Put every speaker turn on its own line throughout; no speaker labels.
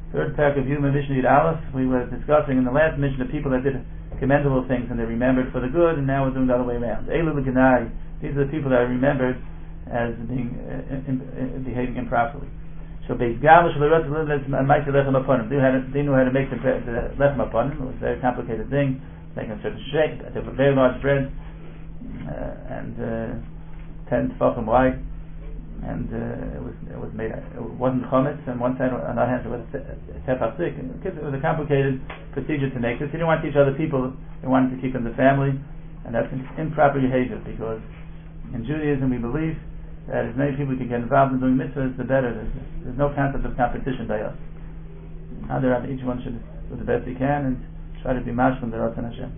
Third parak of Yuma Mishnah Yud Aleph. We were discussing in the last mission the people that did commendable things and they remembered for the good, and now we're doing the other way around. Elu l'ganai. These are the people that are remembered as being behaving improperly. So they knew how to make the lechem upon them. It was a very complicated thing, making a certain shape. They have a very large bread and 10 tefachim wide, and it was made. It wasn't chametz on one side. On the other hand, it was tefasik. It was a complicated procedure to make this. They didn't want to teach other people. They wanted to keep in the family, and that's improper behavior, because in Judaism we believe that as many people can get involved in doing mitzvahs, the better. There's no concept of competition by us. Each one should do the best he can and try to be mashlim b'ratzon Hashem.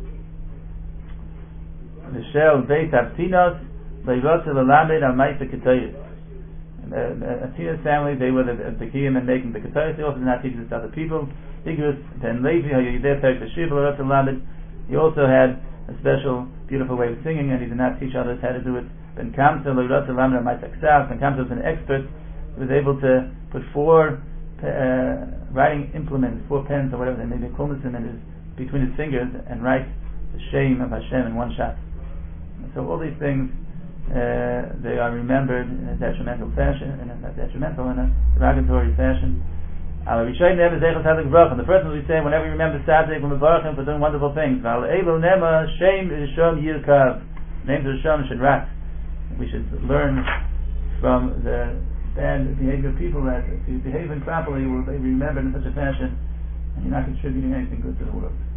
The shel beit Avtinos leirotze lelamed al ma'aseh ketayis. Avtinos family, they were the kiyum in making the ketayis. They also did not teach this to other people. Igros ben Levi hayideh perek l'shiv leirotze lelamed. He also had a special, beautiful way of singing, and he did not teach others how to do it. Ben Kamsa leirotze lelamed al ma'aseh ksav. Ben Kamsa was an expert. He was able to put 4 writing implements, 4 pens or whatever they may be, between his fingers, and write the shame of Hashem in one shot. So all these things, they are remembered in a detrimental fashion, in a derogatory fashion. And the first one we say, whenever we remember Tzaddik, we mevarach him for doing wonderful things. Names of Hashem should rat. We should learn from the bad behavior of people that if you behave improperly, will they be remembered in such a fashion, and you're not contributing anything good to the world.